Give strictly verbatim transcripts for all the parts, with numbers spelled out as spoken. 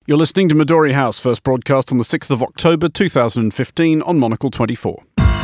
You're listening to Midori House, first broadcast on the sixth of October two thousand fifteen on Monocle twenty-four.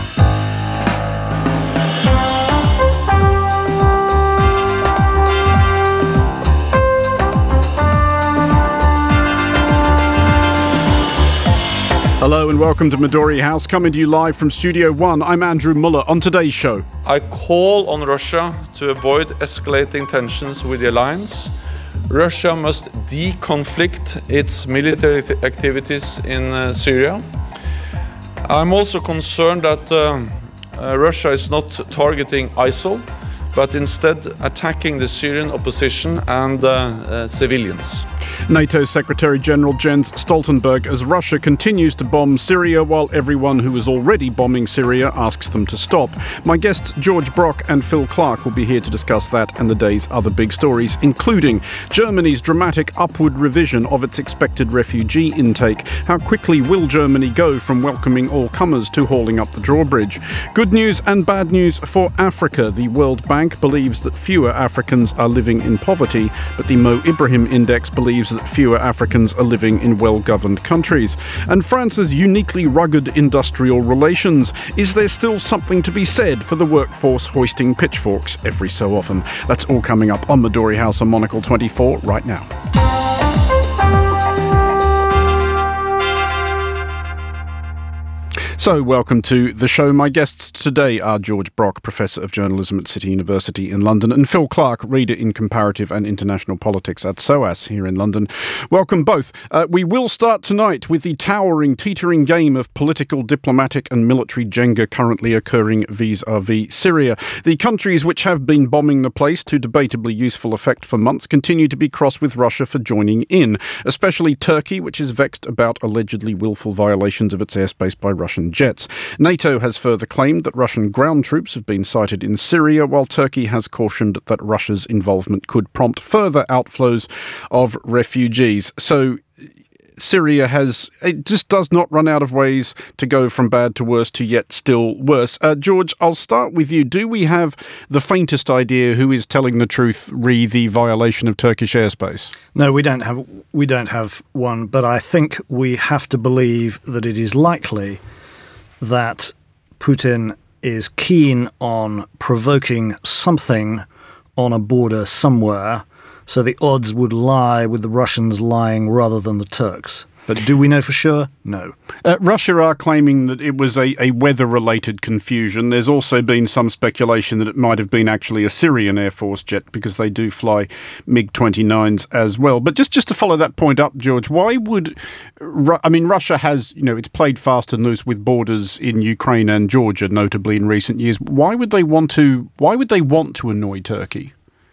Hello and welcome to Midori House, coming to you live from Studio One. I'm Andrew Muller. On today's show, I call on Russia to avoid escalating tensions with the alliance. Russia must deconflict its military activities in uh, Syria. I'm also concerned that uh, uh, Russia is not targeting ISIL, but instead attacking the Syrian opposition and uh, uh, civilians. NATO Secretary-General Jens Stoltenberg as Russia continues to bomb Syria while everyone who is already bombing Syria asks them to stop. My guests George Brock and Phil Clark will be here to discuss that and the day's other big stories, including Germany's dramatic upward revision of its expected refugee intake. How quickly will Germany go from welcoming all comers to hauling up the drawbridge? Good news and bad news for Africa. The World Bank believes that fewer Africans are living in poverty, but the Mo Ibrahim Index believes that fewer Africans are living in well-governed countries. And France's uniquely rugged industrial relations. Is there still something to be said for the workforce hoisting pitchforks every so often? That's all coming up on Midori House on Monocle twenty-four right now. So, welcome to the show. My guests today are George Brock, Professor of Journalism at City University in London, and Phil Clark, Reader in Comparative and International Politics at SOAS here in London. Welcome both. Uh, we will start tonight with the towering, teetering game of political, diplomatic and military Jenga currently occurring vis-a-vis Syria. The countries which have been bombing the place to debatably useful effect for months continue to be cross with Russia for joining in, especially Turkey, which is vexed about allegedly willful violations of its airspace by Russian jets. NATO has further claimed that Russian ground troops have been sighted in Syria, while Turkey has cautioned that Russia's involvement could prompt further outflows of refugees. So Syria has, it just does not run out of ways to go from bad to worse to yet still worse. Uh, George, I'll start with you. Do we have the faintest idea who is telling the truth re the violation of Turkish airspace? No, we don't have, we don't have one, but I think we have to believe that it is likely that Putin is keen on provoking something on a border somewhere, so the odds would lie with the Russians lying rather than the Turks. But do we know for sure? No. Uh, Russia are claiming that it was a, a weather-related confusion. There's also been some speculation that it might have been actually a Syrian Air Force jet, because they do fly MiG twenty-nines as well. But just, just to follow that point up, George, why would... Ru- I mean, Russia has, you know, it's played fast and loose with borders in Ukraine and Georgia, notably in recent years. Why would they want to, why would they want to annoy Turkey?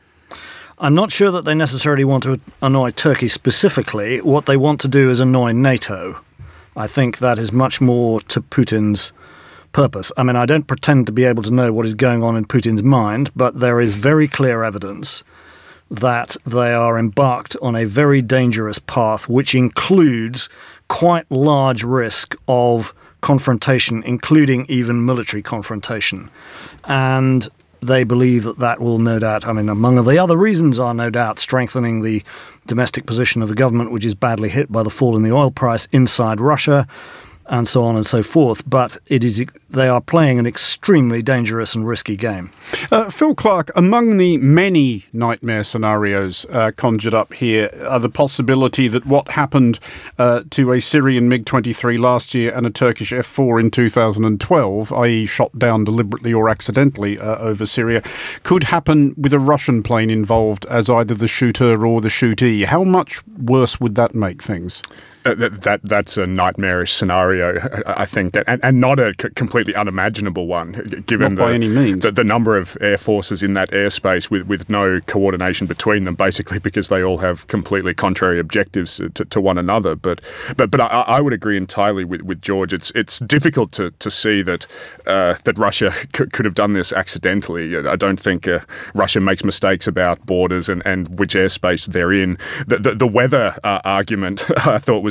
I'm not sure that they necessarily want to annoy Turkey specifically. What they want to do is annoy NATO. I think that is much more to Putin's purpose. I mean, I don't pretend to be able to know what is going on in Putin's mind, but there is very clear evidence that they are embarked on a very dangerous path, which includes quite large risk of confrontation, including even military confrontation. And they believe that that will no doubt, I mean, among the other reasons are no doubt strengthening the domestic position of the government, which is badly hit by the fall in the oil price inside Russia, and so on and so forth. But it is they are playing an extremely dangerous and risky game. Uh, Phil Clark, among the many nightmare scenarios uh, conjured up here are the possibility that what happened uh, to a Syrian MiG twenty-three last year and a Turkish F four in two thousand twelve, that is shot down deliberately or accidentally uh, over Syria, could happen with a Russian plane involved as either the shooter or the shootee. How much worse would that make things? Uh, that, that that's a nightmarish scenario, I think, and, and not a c- completely unimaginable one, given not by the, any means. The, the number of air forces in that airspace with, with no coordination between them, basically because they all have completely contrary objectives to, to one another. But but but I, I would agree entirely with, with George. It's it's difficult to, to see that uh, that Russia c- could have done this accidentally. I don't think uh, Russia makes mistakes about borders and, and which airspace they're in. The the, the weather uh, argument I thought was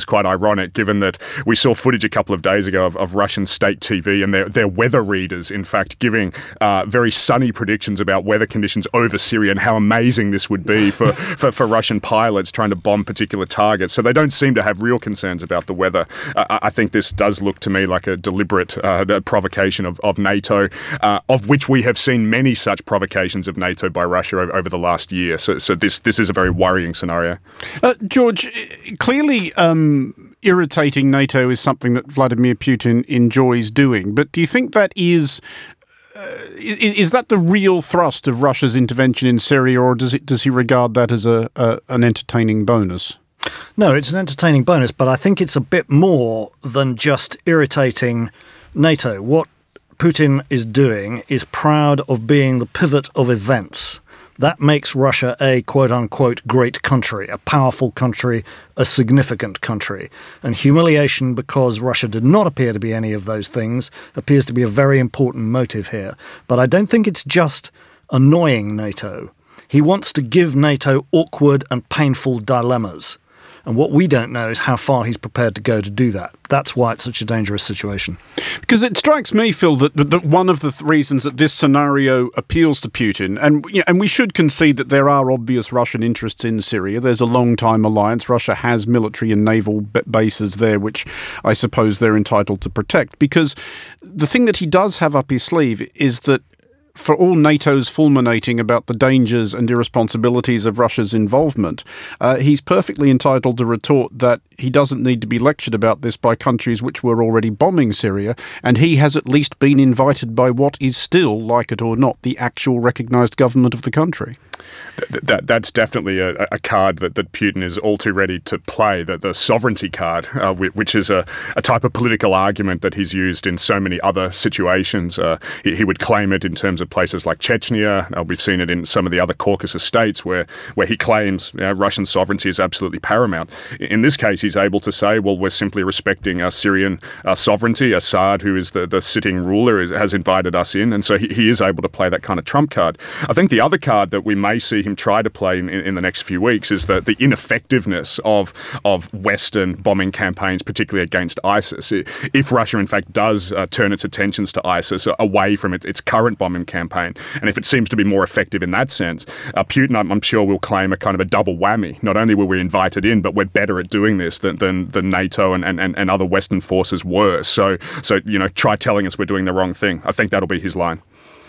was quite ironic, given that we saw footage a couple of days ago of, of Russian state T V and their, their weather readers, in fact, giving uh, very sunny predictions about weather conditions over Syria and how amazing this would be for, for, for Russian pilots trying to bomb particular targets. So they don't seem to have real concerns about the weather. Uh, I think this does look to me like a deliberate uh, provocation of, of NATO, uh, of which we have seen many such provocations of NATO by Russia over, over the last year. So, so this, this is a very worrying scenario. Uh, George, clearly um, irritating NATO is something that Vladimir Putin enjoys doing, but do you think that is uh, is, is that the real thrust of Russia's intervention in Syria, or does it does he regard that as a, a an entertaining bonus? No, it's an entertaining bonus, but I think it's a bit more than just irritating NATO. What Putin is doing is proud of being the pivot of events. That makes Russia a quote-unquote great country, a powerful country, a significant country. And humiliation because Russia did not appear to be any of those things appears to be a very important motive here. But I don't think it's just annoying NATO. He wants to give NATO awkward and painful dilemmas. And what we don't know is how far he's prepared to go to do that. That's why it's such a dangerous situation. Because it strikes me, Phil, that, that one of the th- reasons that this scenario appeals to Putin, and you know, and we should concede that there are obvious Russian interests in Syria. There's a long-time alliance. Russia has military and naval b- bases there, which I suppose they're entitled to protect. Because the thing that he does have up his sleeve is that for all NATO's fulminating about the dangers and irresponsibilities of Russia's involvement, uh, he's perfectly entitled to retort that he doesn't need to be lectured about this by countries which were already bombing Syria, and he has at least been invited by what is still, like it or not, the actual recognised government of the country. That, that that's definitely a, a card that, that Putin is all too ready to play, the, the sovereignty card, uh, which is a, a type of political argument that he's used in so many other situations. Uh, he, he would claim it in terms of places like Chechnya. Uh, we've seen it in some of the other Caucasus states where, where he claims you know, Russian sovereignty is absolutely paramount. In this case, he's able to say, well, we're simply respecting our Syrian uh, sovereignty. Assad, who is the, the sitting ruler, is, has invited us in, and so he, he is able to play that kind of trump card. I think the other card that we may see him try to play in, in the next few weeks is the, the ineffectiveness of of Western bombing campaigns, particularly against ISIS. If Russia, in fact, does uh, turn its attentions to ISIS away from it, its current bombing campaign, and if it seems to be more effective in that sense, uh, Putin, I'm, I'm sure, will claim a kind of a double whammy. Not only were we invited in, but we're better at doing this than, than, than NATO and, and, and other Western forces were. So, so, you know, try telling us we're doing the wrong thing. I think that'll be his line.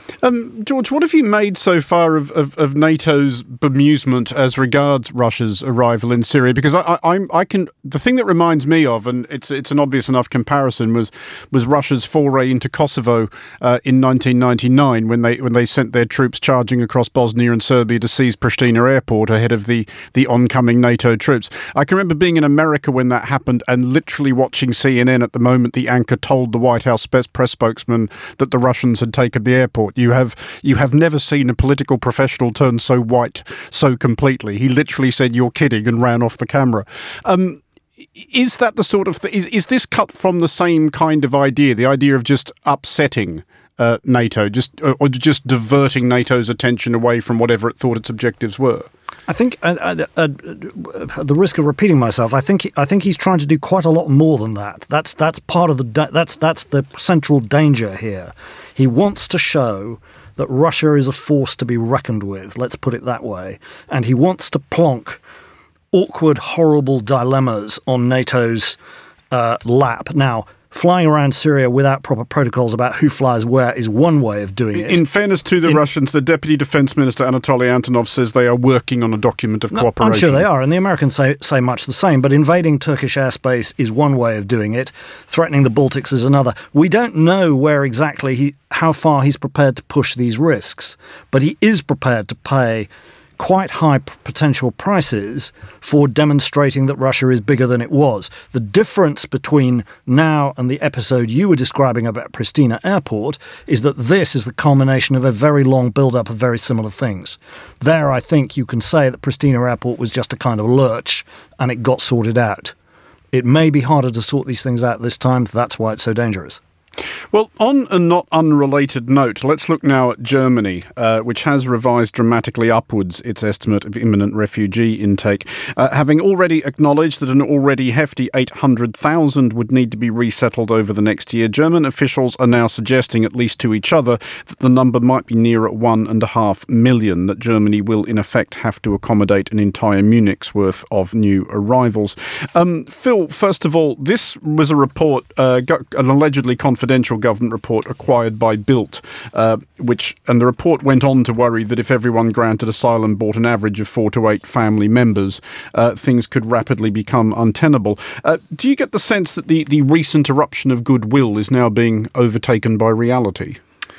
Um, George, what have you made so far of, of, of NATO's bemusement as regards Russia's arrival in Syria? Because I, I, I'm, I can, the thing that reminds me of, and it's it's an obvious enough comparison, was was Russia's foray into Kosovo uh, in nineteen ninety-nine when they when they sent their troops charging across Bosnia and Serbia to seize Pristina airport ahead of the the oncoming NATO troops. I can remember being in America when that happened and literally watching C N N at the moment the anchor told the White House press spokesman that the Russians had taken the airport. You have you have never seen a political professional turn so white so completely. He literally said, "You're kidding," and ran off the camera. Um, is that the sort of th- is, is this cut from the same kind of idea, the idea of just upsetting uh, NATO, just or, or just diverting NATO's attention away from whatever it thought its objectives were? I think, uh, uh, uh, at the risk of repeating myself, I think I think he's trying to do quite a lot more than that. That's that's part of the da- that's that's the central danger here. He wants to show that Russia is a force to be reckoned with. Let's put it that way, and he wants to plonk awkward, horrible dilemmas on NATO's uh, lap. Now, flying around Syria without proper protocols about who flies where is one way of doing it. In fairness to the In, Russians, the Deputy Defense Minister Anatoly Antonov says they are working on a document of no, cooperation. I'm sure they are, and the Americans say, say much the same, but invading Turkish airspace is one way of doing it. Threatening the Baltics is another. We don't know where exactly, he, how far he's prepared to push these risks, but he is prepared to pay quite high p- potential prices for demonstrating that Russia is bigger than it was. The difference between now and the episode you were describing about Pristina Airport is that this is the culmination of a very long build-up of very similar things. There, I think you can say that Pristina Airport was just a kind of lurch and it got sorted out. It may be harder to sort these things out this time. That's why it's so dangerous. Well, on a not unrelated note, let's look now at Germany, uh, which has revised dramatically upwards its estimate of imminent refugee intake, uh, having already acknowledged that an already hefty eight hundred thousand would need to be resettled over the next year. German officials are now suggesting, at least to each other, that the number might be near at one and a half million, that Germany will in effect have to accommodate an entire Munich's worth of new arrivals. Um, Phil, first of all, this was a report, uh, an allegedly confidential confidential government report acquired by Bild, uh, which, and the report went on to worry that if everyone granted asylum brought an average of four to eight family members, uh, things could rapidly become untenable. Uh, do you get the sense that the, the recent eruption of goodwill is now being overtaken by reality?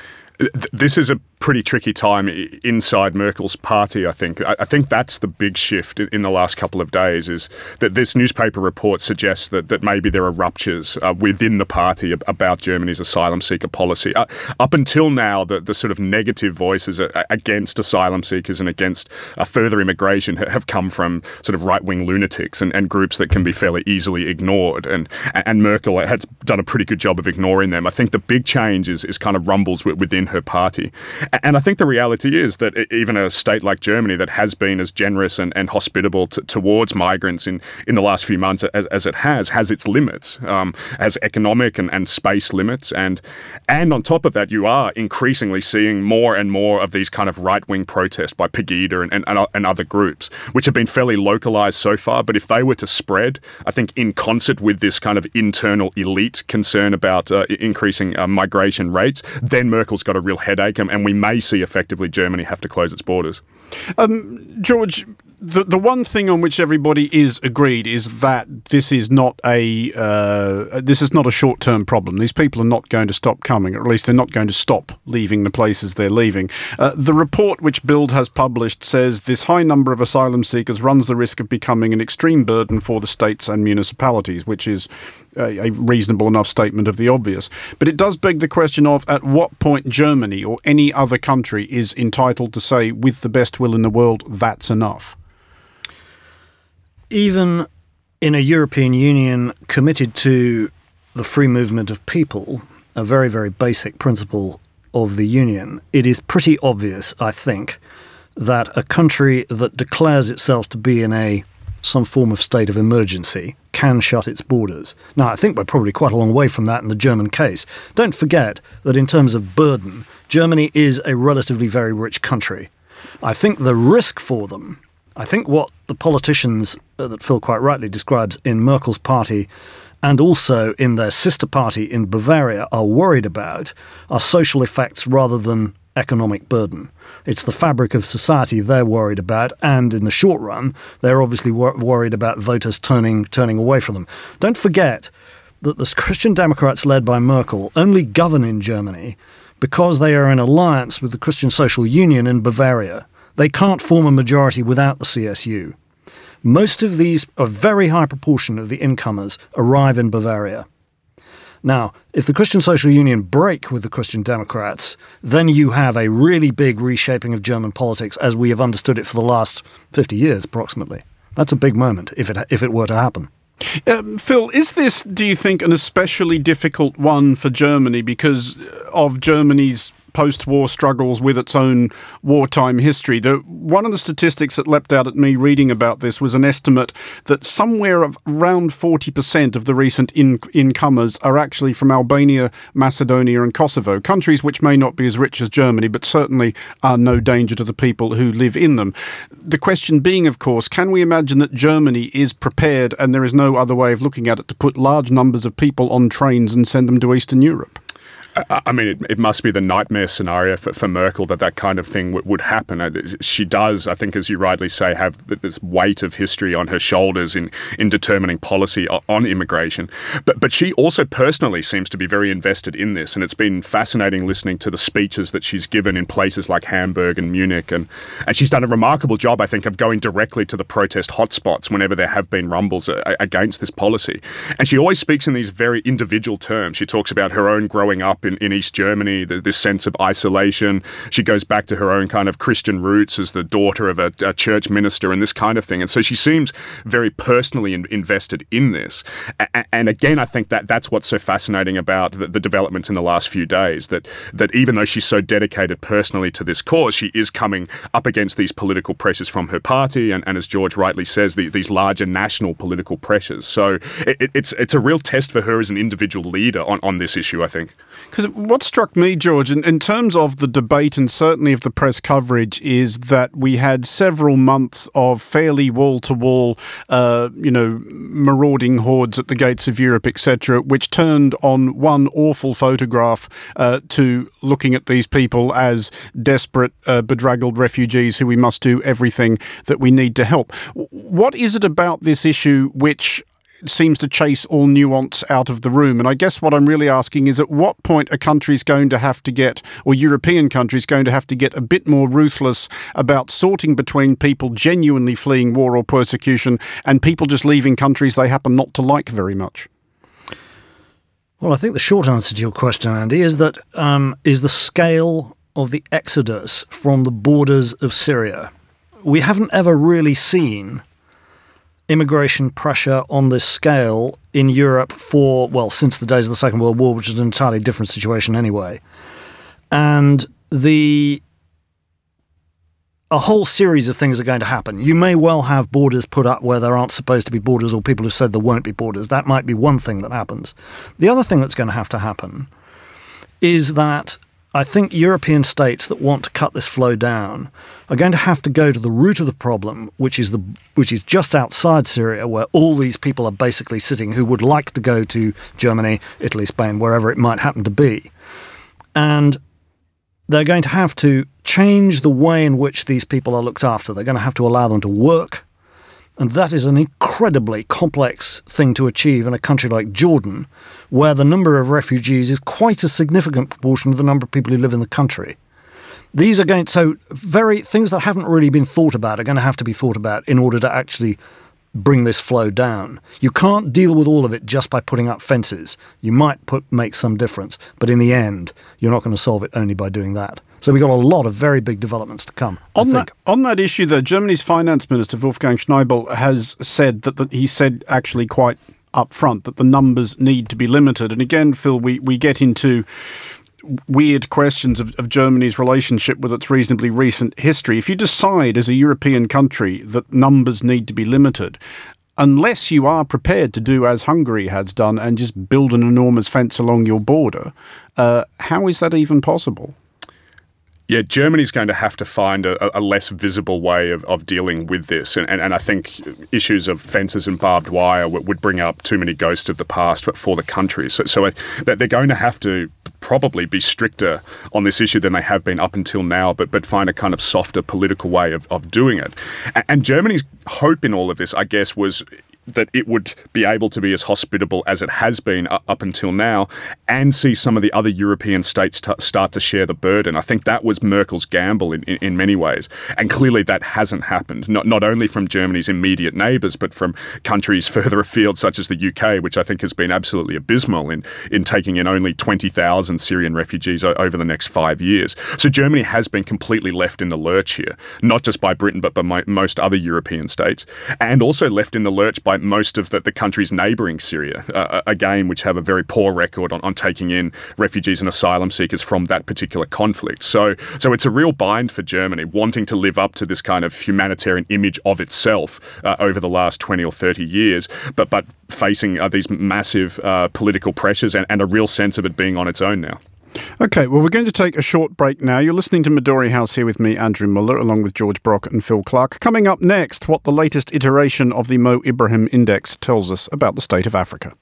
This is a pretty tricky time inside Merkel's party, I think. I think that's the big shift in the last couple of days, is that this newspaper report suggests that, that maybe there are ruptures uh, within the party about Germany's asylum seeker policy. Uh, up until now, the, the sort of negative voices against asylum seekers and against uh, further immigration have come from sort of right-wing lunatics and, and groups that can be fairly easily ignored. And, and Merkel has done a pretty good job of ignoring them. I think the big change is, is kind of rumbles within her party. And I think the reality is that even a state like Germany that has been as generous and, and hospitable to, towards migrants in, in the last few months as, as it has, has its limits, um, has economic and, and space limits. And and on top of that, you are increasingly seeing more and more of these kind of right-wing protests by Pegida and, and, and other groups, which have been fairly localized so far. But if they were to spread, I think in concert with this kind of internal elite concern about uh, increasing uh, migration rates, then Merkel's got a real headache, and, and we may see effectively Germany have to close its borders. Um, George, the the one thing on which everybody is agreed is that this is not a uh, this is not a short-term problem. These people are not going to stop coming, or at least they're not going to stop leaving the places they're leaving. Uh, the report which Bild has published says this high number of asylum seekers runs the risk of becoming an extreme burden for the states and municipalities, which is a, a reasonable enough statement of the obvious. But it does beg the question of at what point Germany or any other country is entitled to say, with the best will in the world, that's enough. Even in a European Union committed to the free movement of people, a very, very basic principle of the Union, it is pretty obvious, I think, that a country that declares itself to be in a some form of state of emergency can shut its borders. Now, I think we're probably quite a long way from that in the German case. Don't forget that in terms of burden, Germany is a relatively very rich country. I think the risk for them, I think what the politicians uh, that Phil quite rightly describes in Merkel's party and also in their sister party in Bavaria are worried about are social effects rather than economic burden. It's the fabric of society they're worried about, and in the short run, they're obviously wor- worried about voters turning turning away from them. Don't forget that the Christian Democrats led by Merkel only govern in Germany because they are in alliance with the Christian Social Union in Bavaria. They can't form a majority without the C S U. Most of these, a very high proportion of the incomers, arrive in Bavaria. Now, if the Christian Social Union break with the Christian Democrats, then you have a really big reshaping of German politics as we have understood it for the last fifty years, approximately. That's a big moment, if it if it were to happen. Um, Phil, is this, do you think, an especially difficult one for Germany because of Germany's post-war struggles with its own wartime history? The, one of the statistics that leapt out at me reading about this was an estimate that somewhere around forty percent of the recent in, incomers are actually from Albania, Macedonia and Kosovo, countries which may not be as rich as Germany, but certainly are no danger to the people who live in them. The question being, of course, can we imagine that Germany is prepared, and there is no other way of looking at it, to put large numbers of people on trains and send them to Eastern Europe? I mean, it, it must be the nightmare scenario for, for Merkel that that kind of thing w- would happen. She does, I think, as you rightly say, have this weight of history on her shoulders in, in determining policy on immigration. But but she also personally seems to be very invested in this, and it's been fascinating listening to the speeches that she's given in places like Hamburg and Munich. And, and she's done a remarkable job, I think, of going directly to the protest hotspots whenever there have been rumbles a- against this policy. And she always speaks in these very individual terms. She talks about her own growing up up in, in East Germany, the, this sense of isolation. She goes back to her own kind of Christian roots as the daughter of a, a church minister and this kind of thing. And so she seems very personally in, invested in this. A- and again, I think that that's what's so fascinating about the, the developments in the last few days, that that even though she's so dedicated personally to this cause, she is coming up against these political pressures from her party and, and as George rightly says, the, these larger national political pressures. So it, it's it's a real test for her as an individual leader on, on this issue, I think. Because what struck me, George, in, in terms of the debate and certainly of the press coverage, is that we had several months of fairly wall-to-wall, uh, you know, marauding hordes at the gates of Europe, et cetera, which turned on one awful photograph uh, to looking at these people as desperate, uh, bedraggled refugees who we must do everything that we need to help. What is it about this issue which seems to chase all nuance out of the room? And I guess what I'm really asking is, at what point are countries going to have to get, or European countries going to have to get a bit more ruthless about sorting between people genuinely fleeing war or persecution and people just leaving countries they happen not to like very much? Well, I think the short answer to your question, Andy, is that um, is the scale of the exodus from the borders of Syria. We haven't ever really seen immigration pressure on this scale in Europe for, well, since the days of the Second World War, which is an entirely different situation anyway. And the a whole series of things are going to happen. You may well have borders put up where there aren't supposed to be borders, or people have said there won't be borders. That might be one thing that happens. The other thing that's going to have to happen is that I think European states that want to cut this flow down are going to have to go to the root of the problem, which is the which is just outside Syria, where all these people are basically sitting who would like to go to Germany, Italy, Spain, wherever it might happen to be. And they're going to have to change the way in which these people are looked after. They're going to have to allow them to work. And that is an incredibly complex thing to achieve in a country like Jordan, where the number of refugees is quite a significant proportion of the number of people who live in the country. These are going to, so very things that haven't really been thought about are going to have to be thought about in order to actually bring this flow down. You can't deal with all of it just by putting up fences. You might put make some difference, but in the end, you're not going to solve it only by doing that. So we've got a lot of very big developments to come, on I think. That, on that issue, though, Germany's finance minister, Wolfgang Schäuble, has said that, that he said actually quite up front that the numbers need to be limited. And again, Phil, we, we get into weird questions of, of Germany's relationship with its reasonably recent history. If you decide as a European country that numbers need to be limited, unless you are prepared to do as Hungary has done and just build an enormous fence along your border, uh, how is that even possible? Yeah, Germany's going to have to find a, a less visible way of, of dealing with this. And, and, and I think issues of fences and barbed wire would, would bring up too many ghosts of the past for, for the country. So, so I, they're going to have to probably be stricter on this issue than they have been up until now, but but find a kind of softer political way of, of doing it. And, and Germany's hope in all of this, I guess, was that it would be able to be as hospitable as it has been up until now and see some of the other European states t- start to share the burden. I think that was Merkel's gamble in, in, in many ways. And clearly that hasn't happened, not, not only from Germany's immediate neighbours, but from countries further afield, such as the U K, which I think has been absolutely abysmal in, in taking in only twenty thousand Syrian refugees o- over the next five years. So Germany has been completely left in the lurch here, not just by Britain, but by my, most other European states, and also left in the lurch by most of the, the countries neighbouring Syria, uh, again, which have a very poor record on, on taking in refugees and asylum seekers from that particular conflict. So, so it's a real bind for Germany, wanting to live up to this kind of humanitarian image of itself uh, over the last twenty or thirty years, but but facing uh, these massive uh, political pressures and, and a real sense of it being on its own now. Okay, well, we're going to take a short break now. You're listening to Midori House here with me, Andrew Muller, along with George Brock and Phil Clark. Coming up next, what the latest iteration of the Mo Ibrahim Index tells us about the state of Africa.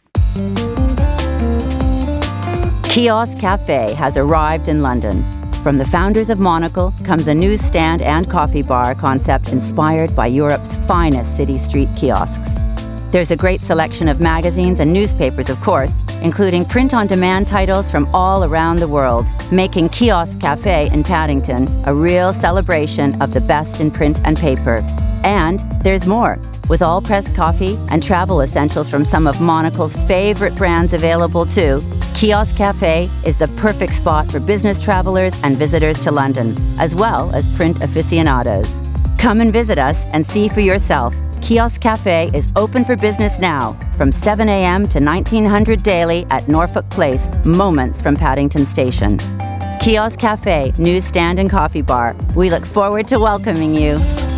Kiosk Cafe has arrived in London. From the founders of Monocle comes a newsstand and coffee bar concept inspired by Europe's finest city street kiosks. There's a great selection of magazines and newspapers, of course, including print-on-demand titles from all around the world, making Kiosk Cafe in Paddington a real celebration of the best in print and paper. And there's more, with all-press coffee and travel essentials from some of Monocle's favorite brands available too, Kiosk Cafe is the perfect spot for business travelers and visitors to London, as well as print aficionados. Come and visit us and see for yourself. Kiosk Cafe is open for business now from seven a.m. to nineteen hundred daily at Norfolk Place, moments from Paddington Station. Kiosk Cafe, newsstand and coffee bar. We look forward to welcoming you.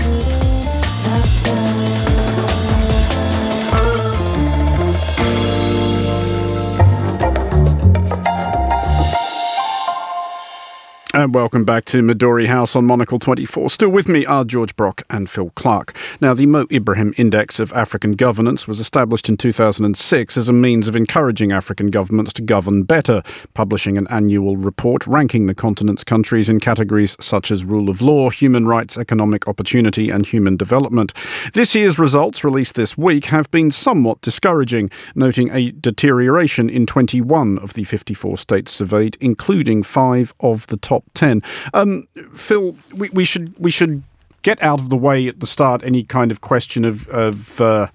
And welcome back to Midori House on Monocle twenty-four. Still with me are George Brock and Phil Clark. Now, the Mo Ibrahim Index of African Governance was established in two thousand six as a means of encouraging African governments to govern better, publishing an annual report ranking the continent's countries in categories such as rule of law, human rights, economic opportunity and human development. This year's results, released this week, have been somewhat discouraging, noting a deterioration in twenty-one of the fifty-four states surveyed, including five of the top ten. Um, Phil, we, we should we should get out of the way at the start any kind of question of, of uh,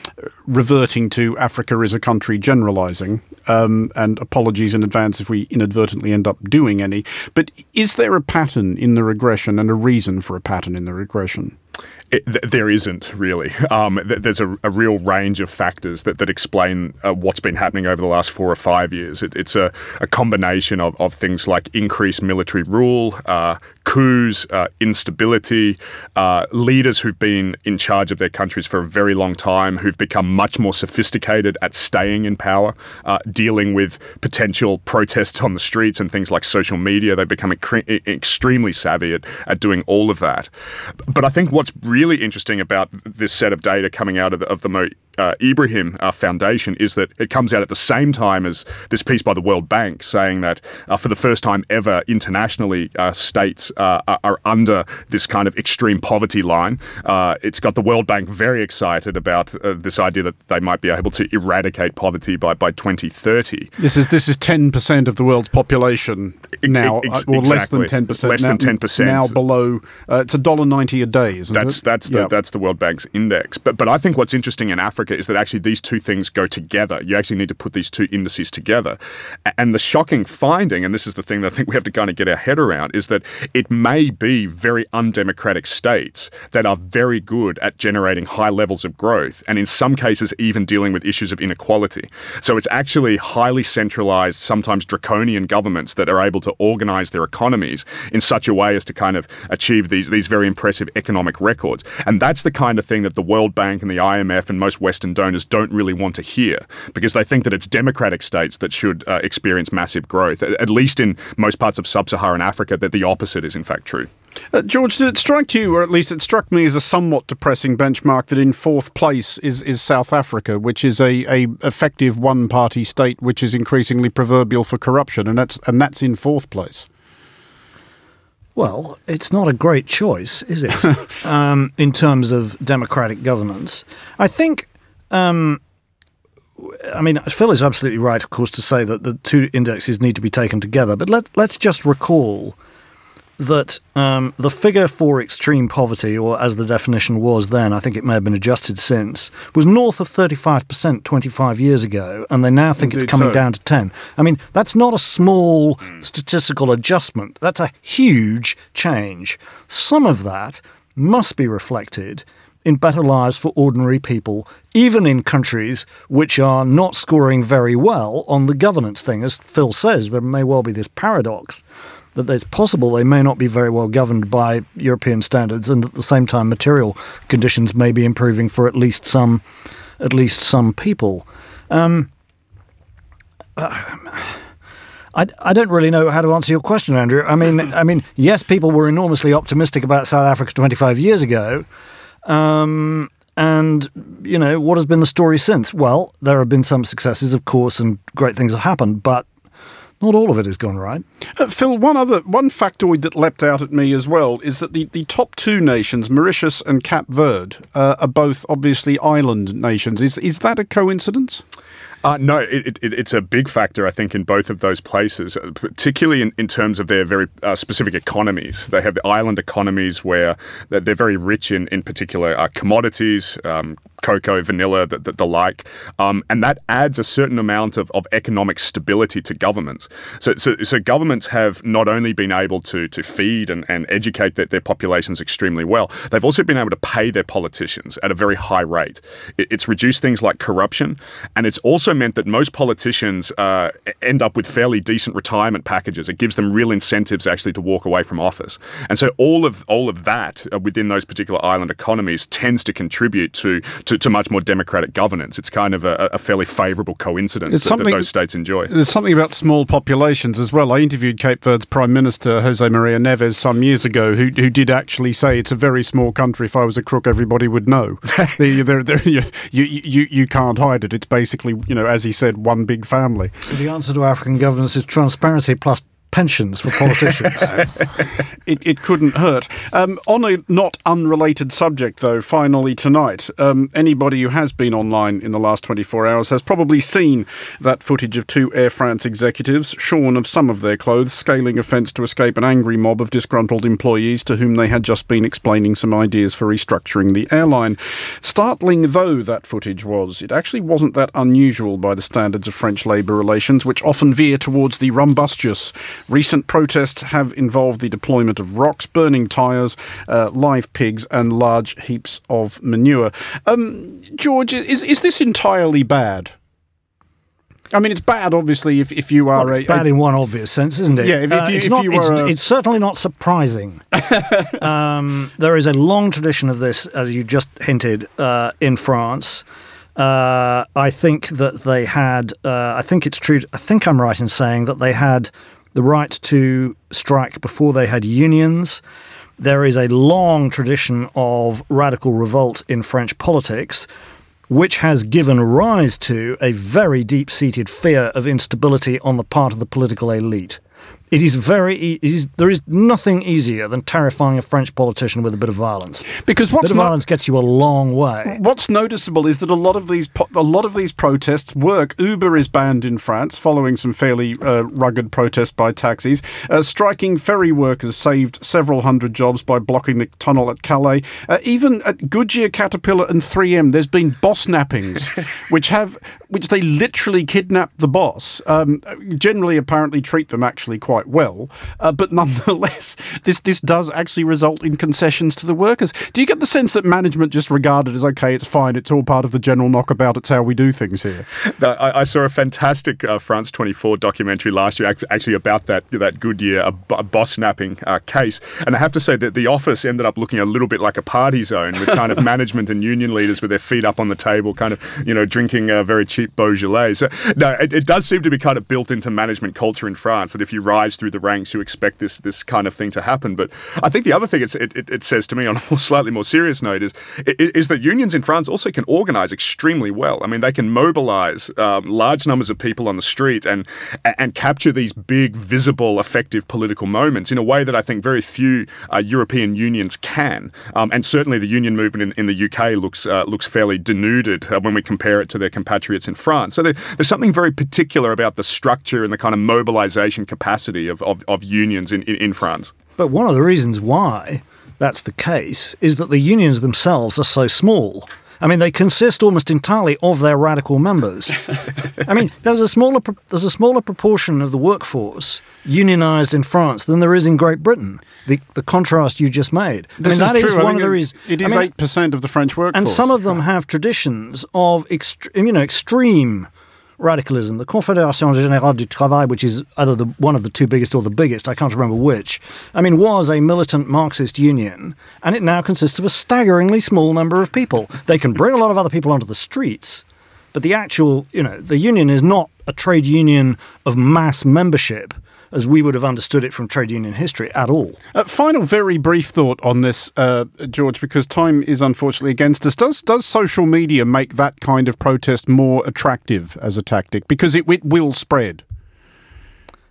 reverting to Africa is a country generalising, um, and apologies in advance if we inadvertently end up doing any. But is there a pattern in the regression and a reason for a pattern in the regression? It, th- there isn't really. Um, th- there's a, a real range of factors that, that explain uh, what's been happening over the last four or five years. It, it's a, a combination of, of things like increased military rule, uh, coups, uh, instability, uh, leaders who've been in charge of their countries for a very long time, who've become much more sophisticated at staying in power, uh, dealing with potential protests on the streets and things like social media. They've become ec- extremely savvy at, at doing all of that. But I think what's really really interesting about this set of data coming out of the, of the Mo uh, Ibrahim uh, Foundation is that it comes out at the same time as this piece by the World Bank saying that uh, for the first time ever internationally, uh, states uh, are, are under this kind of extreme poverty line. Uh, it's got the World Bank very excited about uh, this idea that they might be able to eradicate poverty by, by twenty thirty. This is this is ten percent of the world's population now, Ex- or exactly. less than ten percent. Less now, than ten percent. Now below, uh, it's one dollar ninety a day, isn't that's, it? That's the, yep. that's the World Bank's index. But, but I think what's interesting in Africa is that actually these two things go together. You actually need to put these two indices together. And the shocking finding, and this is the thing that I think we have to kind of get our head around, is that it may be very undemocratic states that are very good at generating high levels of growth, and in some cases even dealing with issues of inequality. So it's actually highly centralized, sometimes draconian governments that are able to organize their economies in such a way as to kind of achieve these, these very impressive economic records. And that's the kind of thing that the World Bank and the I M F and most Western donors don't really want to hear, because they think that it's democratic states that should uh, experience massive growth. At, at least in most parts of sub-Saharan Africa, that the opposite is in fact true. Uh, George, did it strike you, or at least it struck me as a somewhat depressing benchmark, that in fourth place is, is South Africa, which is a, a effective one-party state which is increasingly proverbial for corruption, and that's and that's in fourth place? Well, it's not a great choice, is it, um, in terms of democratic governance? I think, um, I mean, Phil is absolutely right, of course, to say that the two indexes need to be taken together. But let, let's just recall that um, the figure for extreme poverty, or as the definition was then, I think it may have been adjusted since, was north of thirty-five percent twenty-five years ago, and they now think Indeed it's coming so. down to ten. I mean, that's not a small statistical adjustment. That's a huge change. Some of that must be reflected in better lives for ordinary people, even in countries which are not scoring very well on the governance thing. As Phil says, there may well be this paradox that it's possible they may not be very well governed by European standards, and at the same time material conditions may be improving for at least some at least some people. Um, uh, I, I don't really know how to answer your question, Andrew. I mean, I mean, yes, people were enormously optimistic about South Africa twenty-five years ago. Um, and, you know, what has been the story since? Well, there have been some successes, of course, and great things have happened, but not all of it has gone right. Uh, Phil, one other one factoid that leapt out at me as well is that the, the top two nations, Mauritius and Cape Verde, uh, are both obviously island nations. Is is that a coincidence? Uh, no, it, it, it's a big factor, I think, in both of those places, particularly in, in terms of their very uh, specific economies. They have the island economies where they're very rich in, in particular uh, commodities, um, cocoa, vanilla, the, the, the like. Um, and that adds a certain amount of, of economic stability to governments. So, so, so governments have not only been able to, to feed and, and educate their, their populations extremely well, they've also been able to pay their politicians at a very high rate. It, it's reduced things like corruption, and it's also meant that most politicians uh, end up with fairly decent retirement packages. It gives them real incentives actually to walk away from office. And so all of all of that uh, within those particular island economies tends to contribute to, to, to much more democratic governance. It's kind of a, a fairly favourable coincidence that, that those states enjoy. There's something about small populations as well. I interviewed Cape Verde's Prime Minister, Jose Maria Neves, some years ago, who, who did actually say it's a very small country. If I was a crook, everybody would know. they're, they're, they're, you, you, you can't hide it. It's basically, you know, as he said, one big family. So the answer to African governance is transparency plus pensions for politicians. it, it couldn't hurt. Um, on a not unrelated subject, though, finally tonight, um, anybody who has been online in the last twenty-four hours has probably seen that footage of two Air France executives, shorn of some of their clothes, scaling a fence to escape an angry mob of disgruntled employees to whom they had just been explaining some ideas for restructuring the airline. Startling though that footage was, it actually wasn't that unusual by the standards of French labour relations, which often veer towards the rumbustious. Recent protests have involved the deployment of rocks, burning tyres, uh, live pigs and large heaps of manure. Um, George, is is this entirely bad? I mean, it's bad, obviously, if, if you are well, it's a... bad a, in one obvious sense, isn't it? Yeah, if, if, uh, you, it's, if not, you were... it's, A, it's certainly not surprising. um, there is a long tradition of this, as you just hinted, uh, in France. Uh, I think that they had... Uh, I think it's true... I think I'm right in saying that they had the right to strike before they had unions. There is a long tradition of radical revolt in French politics, which has given rise to a very deep-seated fear of instability on the part of the political elite. It is very. It is, there is nothing easier than terrifying a French politician with a bit of violence. Because what's a bit of no- violence gets you a long way. What's noticeable is that a lot of these po- a lot of these protests work. Uber is banned in France following some fairly uh, rugged protests by taxis. Uh, striking ferry workers saved several hundred jobs by blocking the tunnel at Calais. Uh, even at Goodyear, Caterpillar, and three M, there's been boss nappings, which have which they literally kidnap the boss. Um, generally, apparently, treat them actually quite well, uh, but nonetheless, this this does actually result in concessions to the workers. Do you get the sense that management just regarded as, okay, it's fine, it's all part of the general knockabout, it's how we do things here? I, I saw a fantastic uh, France twenty-four documentary last year, actually about that that Goodyear a, a boss snapping uh, case, and I have to say that the office ended up looking a little bit like a party zone with kind of management and union leaders with their feet up on the table, kind of, you know, drinking a very cheap Beaujolais. So, no, it, it does seem to be kind of built into management culture in France that if you rise through the ranks, you expect this this kind of thing to happen. But I think the other thing it's, it, it, it says to me on a more, slightly more serious note is is that unions in France also can organise extremely well. I mean, they can mobilise um, large numbers of people on the street and and capture these big, visible, effective political moments in a way that I think very few uh, European unions can. Um, and certainly the union movement in, in the U K looks uh, looks fairly denuded uh, when we compare it to their compatriots in France. So there, there's something very particular about the structure and the kind of mobilisation capacity of, of, of unions in, in, in France. But one of the reasons why that's the case is that the unions themselves are so small. I mean, they consist almost entirely of their radical members. I mean, there's a smaller there's a smaller proportion of the workforce unionised in France than there is in Great Britain. The the contrast you just made. This I mean, that is, is true. one of it, the reasons. It is I mean, eight percent of the French workforce, and some of them have traditions of extreme, you know, extreme radicalism. The Confédération Générale du Travail, which is either the, one of the two biggest or the biggest, I can't remember which, I mean, was a militant Marxist union, and it now consists of a staggeringly small number of people. They can bring a lot of other people onto the streets, but the actual, you know, the union is not a trade union of mass membership, as we would have understood it from trade union history at all. Uh, final, very brief thought on this, uh, George, because time is unfortunately against us. Does does social media make that kind of protest more attractive as a tactic? Because it, it will spread.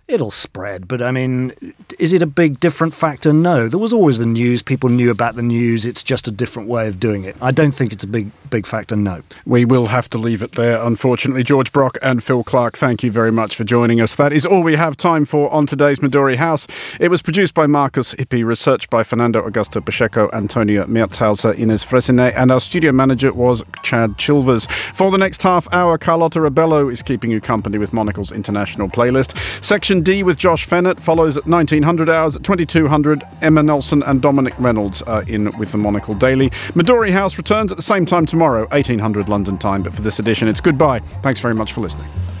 It'll spread, but I mean, is it a big different factor? No. There was always the news. People knew about the news. It's just a different way of doing it. I don't think it's a big, big factor, no. We will have to leave it there, unfortunately. George Brock and Phil Clark, thank you very much for joining us. That is all we have time for on today's Midori House. It was produced by Marcus Hippie, researched by Fernando Augusto Pacheco, Antonia Meerthauser, Ines Fresine, and our studio manager was Chad Chilvers. For the next half hour, Carlotta Rebello is keeping you company with Monocle's international playlist. Section D with Josh Fennett follows at nineteen hundred hours. At twenty-two hundred, Emma Nelson and Dominic Reynolds are in with the Monocle Daily. Midori House returns at the same time tomorrow, eighteen hundred London time. But for this edition, it's goodbye. Thanks very much for listening.